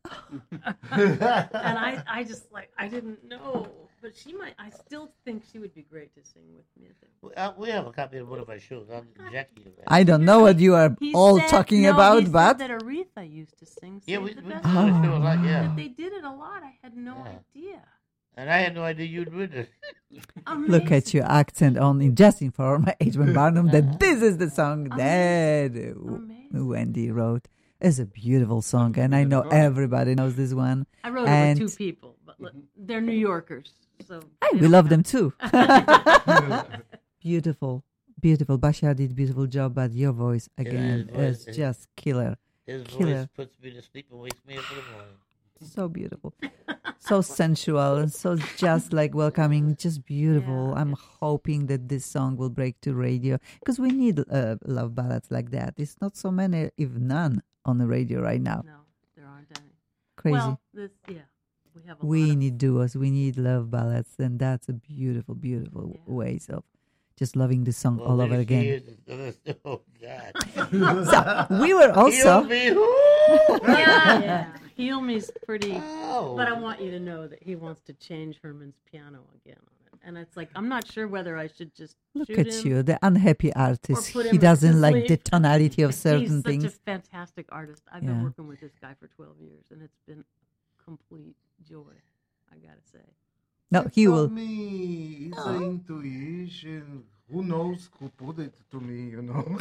[SPEAKER 6] And I just like, I didn't know. But she might, I still think she would be great to sing with me.
[SPEAKER 4] We have a copy of one of my shows. I'll get Jackie to that.
[SPEAKER 3] I don't know what you are
[SPEAKER 6] He
[SPEAKER 3] all
[SPEAKER 6] said-
[SPEAKER 3] talking
[SPEAKER 6] no,
[SPEAKER 3] about,
[SPEAKER 6] he
[SPEAKER 3] but
[SPEAKER 6] said that Aretha used to sing.
[SPEAKER 4] Yeah,
[SPEAKER 6] Save
[SPEAKER 4] we
[SPEAKER 6] the
[SPEAKER 4] do
[SPEAKER 6] Best.
[SPEAKER 4] the show a lot, yeah.
[SPEAKER 6] That they did it a lot. I had no idea.
[SPEAKER 4] And I had no idea you'd win it.
[SPEAKER 3] look at your accent on just inform Adrian Barnum that this is the song that Wendy wrote. It's a beautiful song, and I know everybody knows this one.
[SPEAKER 6] I wrote
[SPEAKER 3] And
[SPEAKER 6] it with 2 people, but they're New Yorkers, so
[SPEAKER 3] we love them too. Beautiful, beautiful. Basia did beautiful job, but your voice again
[SPEAKER 4] his voice
[SPEAKER 3] is just killer.
[SPEAKER 4] His
[SPEAKER 3] Killer.
[SPEAKER 4] voice puts me to sleep and wakes me up in the morning.
[SPEAKER 3] So beautiful, so sensual, and so just like welcoming, just beautiful.
[SPEAKER 6] Yeah,
[SPEAKER 3] I'm hoping that this song will break to radio because we need love ballads like that. It's not so many, if none, on the radio right now.
[SPEAKER 6] No, there aren't any.
[SPEAKER 3] Crazy.
[SPEAKER 6] Well, we have a
[SPEAKER 3] We
[SPEAKER 6] lot of,
[SPEAKER 3] need duos. We need love ballads, and that's a beautiful, beautiful ways of just loving the song all over again.
[SPEAKER 4] Oh, God.
[SPEAKER 3] So we were also.
[SPEAKER 4] Heal me. Woo!
[SPEAKER 6] yeah. Heal Me's pretty,
[SPEAKER 4] Oh.
[SPEAKER 6] but I want you to know that he wants to change Herman's piano again on it. And it's like, I'm not sure whether I should just
[SPEAKER 3] Look
[SPEAKER 6] shoot
[SPEAKER 3] at
[SPEAKER 6] him.
[SPEAKER 3] you, the unhappy artist.
[SPEAKER 6] put
[SPEAKER 3] He
[SPEAKER 6] him
[SPEAKER 3] doesn't
[SPEAKER 6] to
[SPEAKER 3] like
[SPEAKER 6] sleep.
[SPEAKER 3] the tonality of certain
[SPEAKER 6] He's such
[SPEAKER 3] things.
[SPEAKER 6] a fantastic artist. I've
[SPEAKER 3] Yeah.
[SPEAKER 6] been working with this guy for 12 years, and it's been complete joy, I gotta say.
[SPEAKER 3] No,
[SPEAKER 5] It's
[SPEAKER 3] he
[SPEAKER 5] not
[SPEAKER 3] will.
[SPEAKER 5] me. It's an intuition. Who knows who put it to me, you know?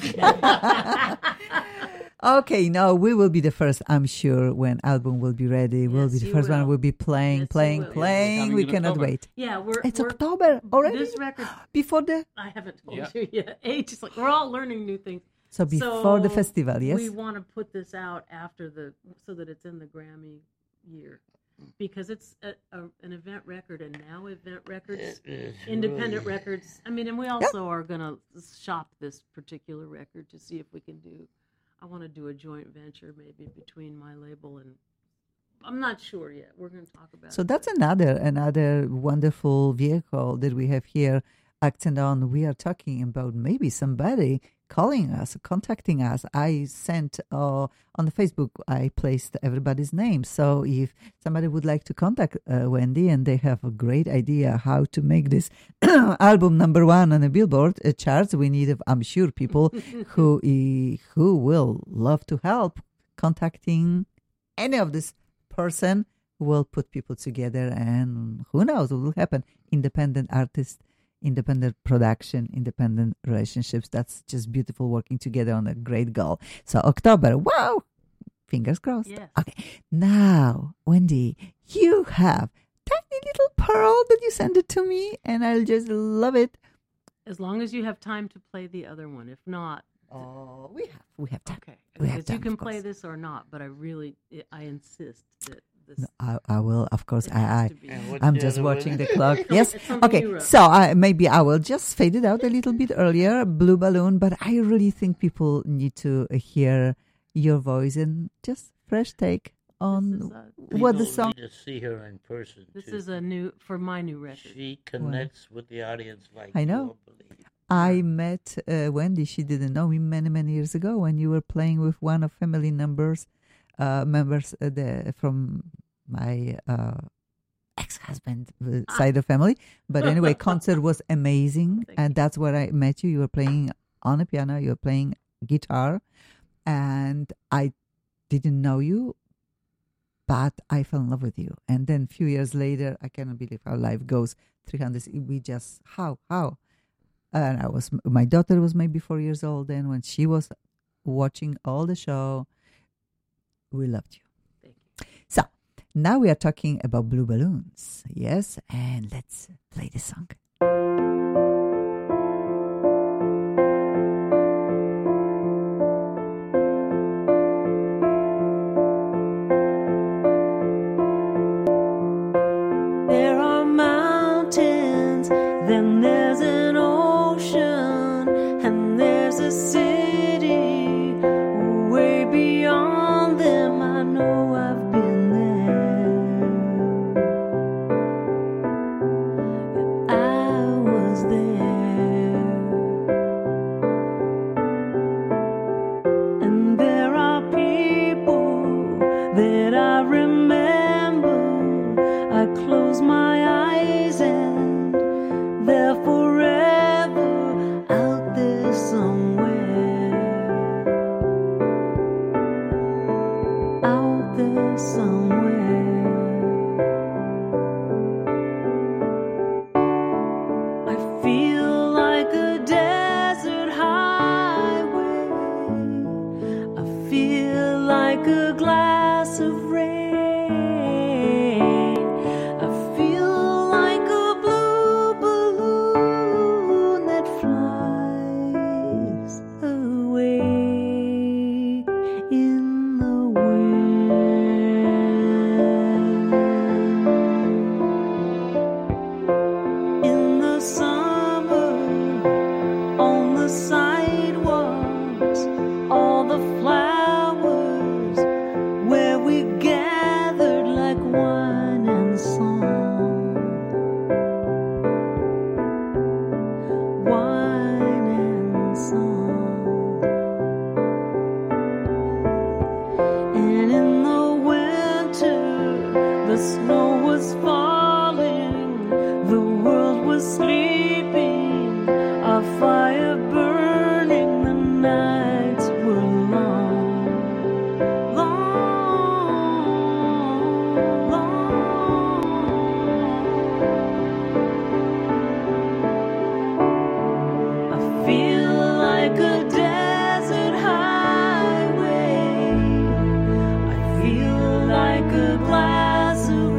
[SPEAKER 3] Okay, no, we will be the first, I'm sure, when album will be ready. We'll
[SPEAKER 6] Yes,
[SPEAKER 3] be the
[SPEAKER 6] you
[SPEAKER 3] first one.
[SPEAKER 6] will.
[SPEAKER 3] We'll be playing,
[SPEAKER 6] Yes, you
[SPEAKER 3] playing,
[SPEAKER 6] will.
[SPEAKER 3] playing.
[SPEAKER 7] Coming
[SPEAKER 3] We
[SPEAKER 7] in
[SPEAKER 3] cannot
[SPEAKER 7] October.
[SPEAKER 3] wait.
[SPEAKER 6] Yeah,
[SPEAKER 3] It's
[SPEAKER 6] we're
[SPEAKER 3] October already?
[SPEAKER 6] This record,
[SPEAKER 3] Before the...
[SPEAKER 6] I haven't told
[SPEAKER 7] Yeah.
[SPEAKER 6] you yet. Just like, we're all learning new things.
[SPEAKER 3] So before the
[SPEAKER 6] So
[SPEAKER 3] festival, yes?
[SPEAKER 6] We want to put this out after so that it's in the Grammy year. Because it's an event record, and now event records, independent records. I mean, and we also are going to shop this particular record to see if we can do. I want to do a joint venture maybe between my label and. I'm not sure yet. We're going to talk about.
[SPEAKER 3] So
[SPEAKER 6] it.
[SPEAKER 3] that's another wonderful vehicle that we have here, Accent On. We are talking about maybe somebody calling us, contacting us. I sent on the Facebook, I placed everybody's name. So if somebody would like to contact Wendy and they have a great idea how to make this album number 1 on the Billboard charts, we need, I'm sure, people who will love to help contacting any of this person who will put people together, and who knows what will happen. Independent artists, independent production, independent relationships. That's just beautiful working together on a great goal. So October, wow! Fingers crossed.
[SPEAKER 6] Yes.
[SPEAKER 3] Okay, now, Wendy, you have tiny little pearl that you sent it to me, and I'll just love it.
[SPEAKER 6] As long as you have time to play the other one. If not,
[SPEAKER 3] Oh, we have time.
[SPEAKER 6] okay.
[SPEAKER 3] We have
[SPEAKER 6] Because you
[SPEAKER 3] time,
[SPEAKER 6] can
[SPEAKER 3] of
[SPEAKER 6] play
[SPEAKER 3] course.
[SPEAKER 6] this or not, but I insist that this.
[SPEAKER 3] No, I will, of course.
[SPEAKER 6] it has to be.
[SPEAKER 4] And what's
[SPEAKER 3] I'm
[SPEAKER 4] the
[SPEAKER 3] just
[SPEAKER 4] other
[SPEAKER 3] watching
[SPEAKER 4] one?
[SPEAKER 3] the clock. Yes.
[SPEAKER 6] It's something
[SPEAKER 3] Okay.
[SPEAKER 6] you wrote.
[SPEAKER 3] So maybe I will just fade it out a little bit earlier, Blue Balloon. But I really think people need to hear your voice and just fresh take on what the
[SPEAKER 4] People
[SPEAKER 3] song.
[SPEAKER 4] need to see her in person.
[SPEAKER 6] This
[SPEAKER 4] too.
[SPEAKER 6] is for my new record.
[SPEAKER 4] She connects with the audience like
[SPEAKER 3] I know.
[SPEAKER 4] you won't believe.
[SPEAKER 3] I met Wendy. She didn't know me many, many years ago when you were playing with one of family members from my ex-husband side of family. But anyway, concert was amazing, and that's where I met you. You were playing on a piano. You were playing guitar, and I didn't know you, but I fell in love with you. And then a few years later, I cannot believe how life goes. 300. We just how. And my daughter was maybe 4 years old then when she was watching all the show. We loved you.
[SPEAKER 6] Thank you.
[SPEAKER 3] So now we are talking about Blue Balloons. Yes, and let's play the song.
[SPEAKER 8] There are mountains, then there's an ocean, and there's a city way beyond them. I know I've been there. I was there. And there are people that I remember was sleeping, a fire burning, the nights were long, long, long. I feel like a desert highway, I feel like a glass of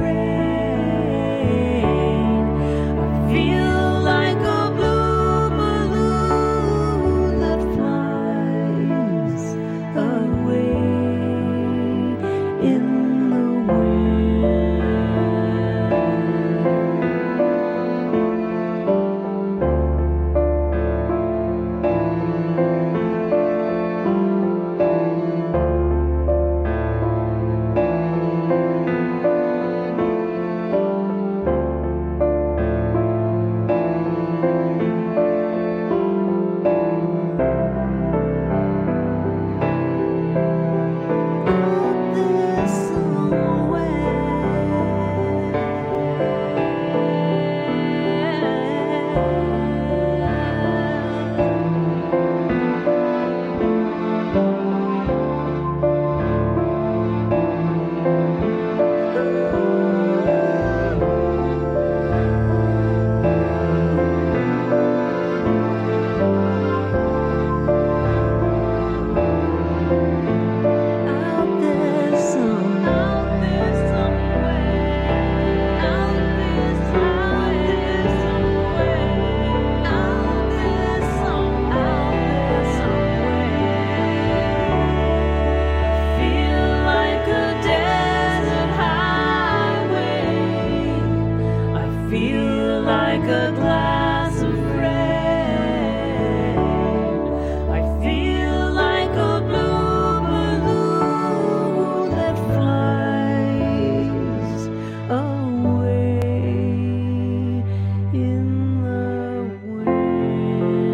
[SPEAKER 8] rain, I feel like a blue balloon that flies away in the wind. Feel like a glass of rain. I feel like a blue balloon that flies away in the wind.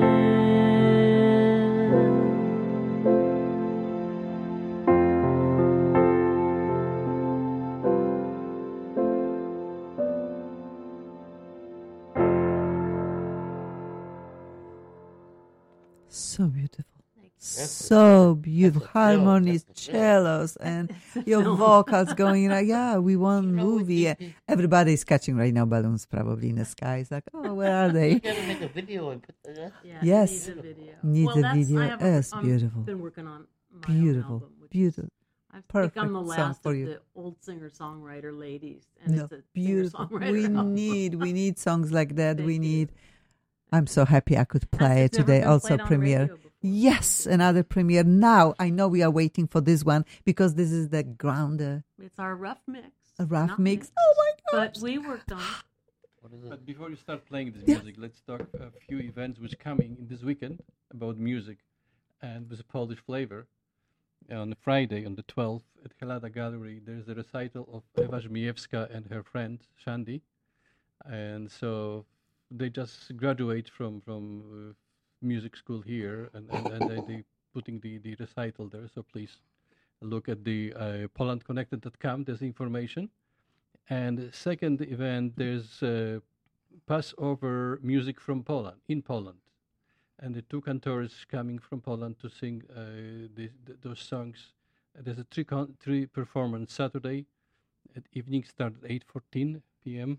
[SPEAKER 3] So beautiful. So beautiful. Harmonies, cellos, and your vocals going like, yeah, we want movie. Everybody's catching right now balloons probably in the sky. It's like, oh, where are they?
[SPEAKER 4] You gotta make a video and put that.
[SPEAKER 6] Yeah,
[SPEAKER 3] Yes.
[SPEAKER 6] it needs a video.
[SPEAKER 3] Needs
[SPEAKER 6] well,
[SPEAKER 3] a
[SPEAKER 6] that's-
[SPEAKER 3] video.
[SPEAKER 6] I have
[SPEAKER 3] Yes,
[SPEAKER 6] I've
[SPEAKER 3] beautiful.
[SPEAKER 6] been working on my
[SPEAKER 3] Beautiful.
[SPEAKER 6] own album, which
[SPEAKER 3] Beautiful.
[SPEAKER 6] I think
[SPEAKER 3] Perfect
[SPEAKER 6] I'm the
[SPEAKER 3] song
[SPEAKER 6] last
[SPEAKER 3] for
[SPEAKER 6] of
[SPEAKER 3] you.
[SPEAKER 6] the old singer-songwriter ladies, and
[SPEAKER 3] No,
[SPEAKER 6] it's a
[SPEAKER 3] beautiful.
[SPEAKER 6] singer-songwriter.
[SPEAKER 3] We need songs like that.
[SPEAKER 6] Thank
[SPEAKER 3] We
[SPEAKER 6] you.
[SPEAKER 3] need. I'm so happy I could play it
[SPEAKER 6] It's never
[SPEAKER 3] today.
[SPEAKER 6] been
[SPEAKER 3] Also
[SPEAKER 6] played on the
[SPEAKER 3] premiere.
[SPEAKER 6] radio before.
[SPEAKER 3] Yes, another premiere. Now I know we are waiting for this one because this is the grounder.
[SPEAKER 6] It's our rough mix.
[SPEAKER 3] A rough
[SPEAKER 6] Not
[SPEAKER 3] mix.
[SPEAKER 6] mixed,
[SPEAKER 3] Oh my gosh.
[SPEAKER 6] But we worked on it.
[SPEAKER 4] What is it?
[SPEAKER 7] But before you start playing this
[SPEAKER 3] Yeah.
[SPEAKER 7] music, let's talk a few events which coming in this weekend about music and with a Polish flavor. On Friday, on the 12th, at Helada Gallery, there's a recital of Ewa Żmijewska and her friend Shandy. And so they just graduate from music school here, and they putting the recital there. So please look at the PolandConnected.com. There's information. And the second event, there's Passover music from Poland, in Poland. And the two cantors coming from Poland to sing those songs. There's a three performance Saturday at evening, start at 8:14 p.m.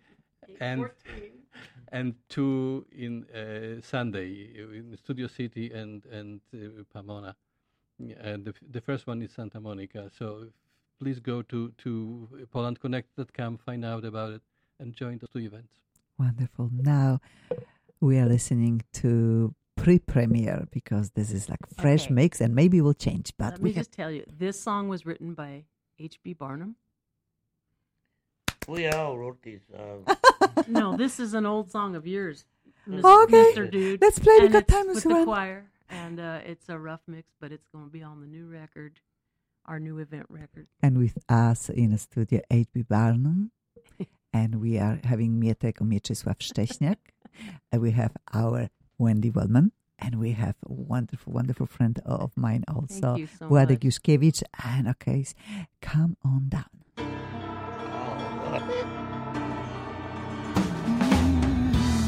[SPEAKER 7] and two in Sunday in Studio City and Pomona. And the first one is Santa Monica. So please go to PolandConnect.com, find out about it, and join the two events.
[SPEAKER 3] Wonderful. Now we are listening to pre-premiere because this is like fresh
[SPEAKER 6] Okay.
[SPEAKER 3] mix and maybe we'll change. But
[SPEAKER 6] Let
[SPEAKER 3] we
[SPEAKER 6] me just tell you, this song was written by H.B. Barnum.
[SPEAKER 4] We all wrote these.
[SPEAKER 6] No, this is an old song of yours,
[SPEAKER 3] Okay.
[SPEAKER 6] Mr. Dude.
[SPEAKER 3] Let's play
[SPEAKER 6] And
[SPEAKER 3] because
[SPEAKER 6] it's
[SPEAKER 3] time is
[SPEAKER 6] with the
[SPEAKER 3] run.
[SPEAKER 6] choir, and it's a rough mix, but it's going to be on the new record, our new event record.
[SPEAKER 3] And with us in the studio, H.B. Barnum. And we are having Mietek Mieczysław Szcześniak. And we have our Wendy Wellman. And we have a wonderful, wonderful friend of mine also,
[SPEAKER 6] Thank you so
[SPEAKER 3] Władek
[SPEAKER 6] much.
[SPEAKER 3] Juszkiewicz. And okay, come on down.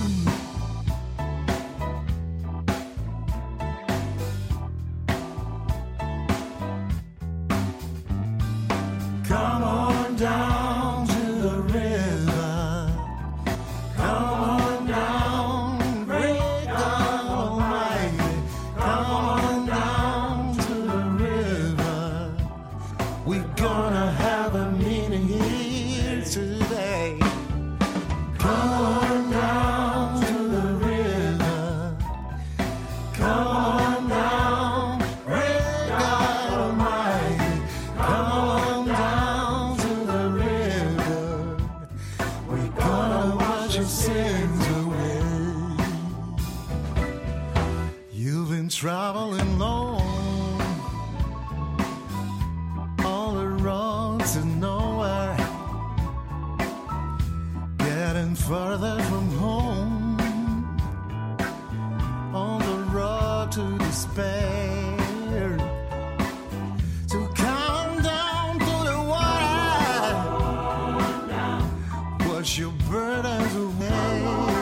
[SPEAKER 9] traveling long on the road to nowhere, getting further from home on the road to despair, to come down to the water, wash your burdens away.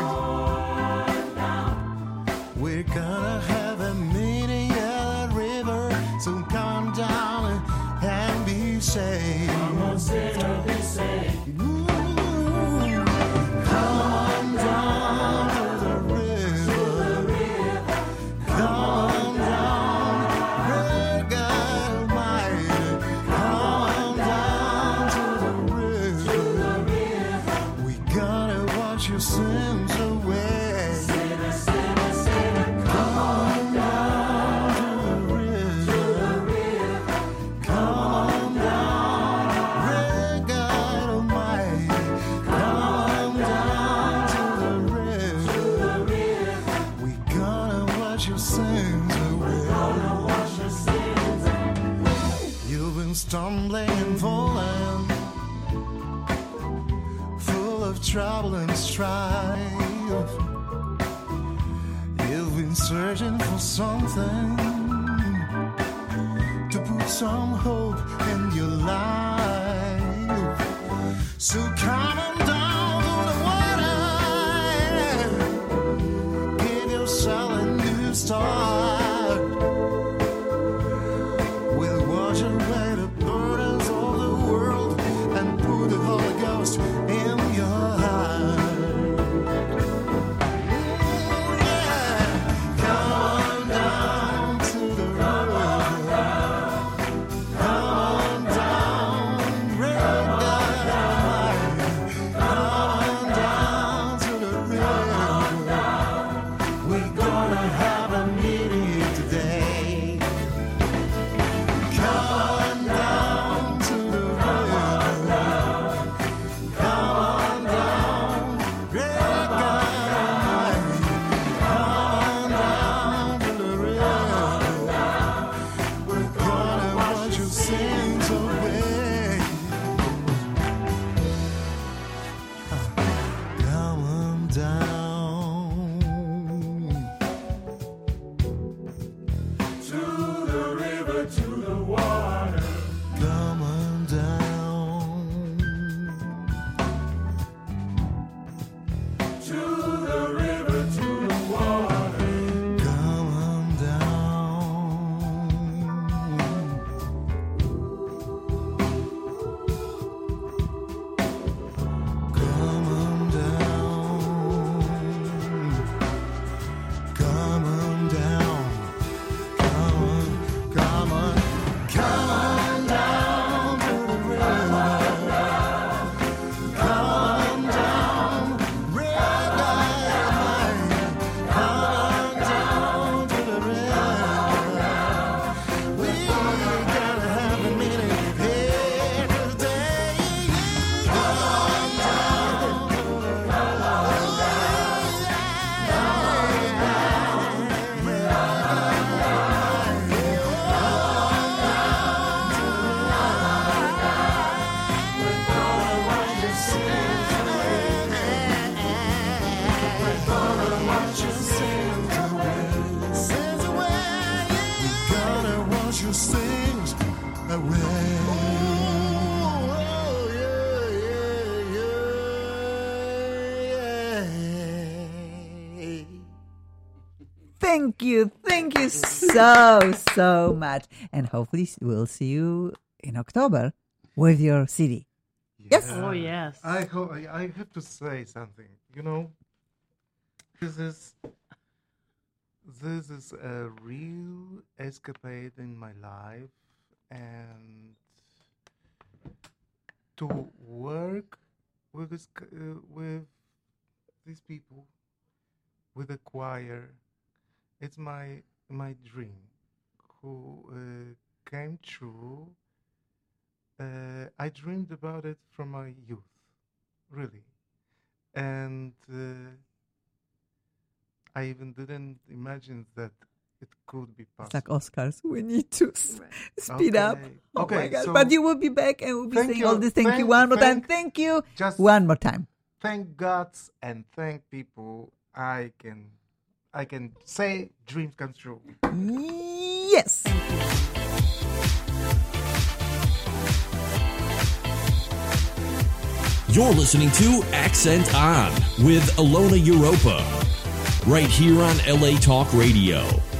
[SPEAKER 9] We're gonna have a meeting at the river, so come down and be safe. Come on, sinner, be safe. Ooh, come on down to the river. Come on down, great God Almighty. Come on down to the river. We gotta wash your sins away. Stumbling and falling, full of trouble and strife. You've been searching for something to put some hope in your life. So come on down to the water, give yourself a new start. We'll wash away the burdens of the world and put the Holy Ghost in your heart. Yeah. Come on down to the river. Come on down, great God Almighty. Come on down to the river. We're gonna have a meeting today. Come down to the river. Come on down, great God Almighty. Come down to the river. We're gonna wash your sins away. Come on down to the river, to the water. Come on down to the river, to the water. Come on down. Come on down. Come on down. Come on, come on, come on down to the river. Come on down, river. Come on down to the river. We gotta have a meeting here today. Come on down to the sins away.
[SPEAKER 3] Thank you so much. And hopefully we'll see you in October with your CD. Yes.
[SPEAKER 6] Oh, yes.
[SPEAKER 5] I have to say something. You know, this is a real escapade in my life, and to work with with these people, with the choir, it's my dream who came true. I dreamed about it from my youth, really, and I even didn't imagine that it could be possible.
[SPEAKER 3] It's like Oscars. We need to speed up. Oh
[SPEAKER 5] Okay,
[SPEAKER 3] my God.
[SPEAKER 5] so
[SPEAKER 3] But you will be back and we'll be
[SPEAKER 5] thank
[SPEAKER 3] saying
[SPEAKER 5] you.
[SPEAKER 3] all this. Thank you one more time. Thank you.
[SPEAKER 5] Just
[SPEAKER 3] One more time.
[SPEAKER 5] thank God and thank people. I can say dreams come true.
[SPEAKER 3] Yes.
[SPEAKER 2] You're listening to Accent On with Ilona Europa, right here on LA Talk Radio.